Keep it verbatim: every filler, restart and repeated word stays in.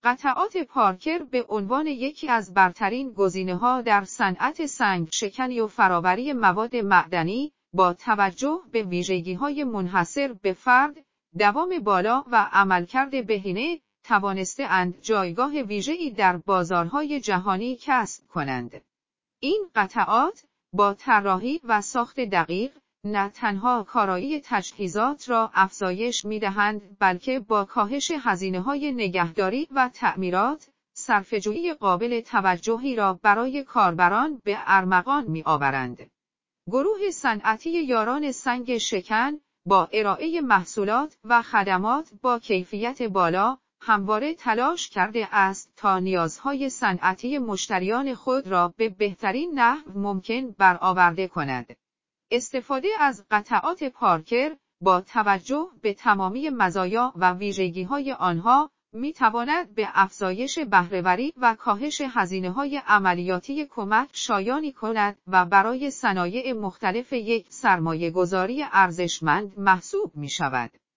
قطعات پارکر به عنوان یکی از برترین گزینه‌ها در صنعت سنگ‌شکنی و فرآوری مواد معدنی، با توجه به ویژگی‌های منحصر به فرد، دوام بالا و عملکرد بهینه، توانسته‌اند جایگاه ویژه‌ای در بازارهای جهانی کسب کنند. این قطعات با طراحی و ساخت دقیق، نه تنها کارایی تجهیزات را افزایش می‌دهند، بلکه با کاهش هزینه‌های نگهداری و تعمیرات، صرفه‌جویی قابل توجهی را برای کاربران به ارمغان می‌آورند. گروه صنعتی یاران سنگ شکن با ارائه محصولات و خدمات با کیفیت بالا، همواره تلاش کرده است تا نیازهای صنعتی مشتریان خود را به بهترین نحو ممکن برآورده کند. استفاده از قطعات پارکر با توجه به تمامی مزایا و ویژگی‌های آنها می‌تواند به افزایش بهره‌وری و کاهش هزینه‌های عملیاتی کمک شایانی کند و برای صنایع مختلف یک سرمایه‌گذاری ارزشمند محسوب می‌شود.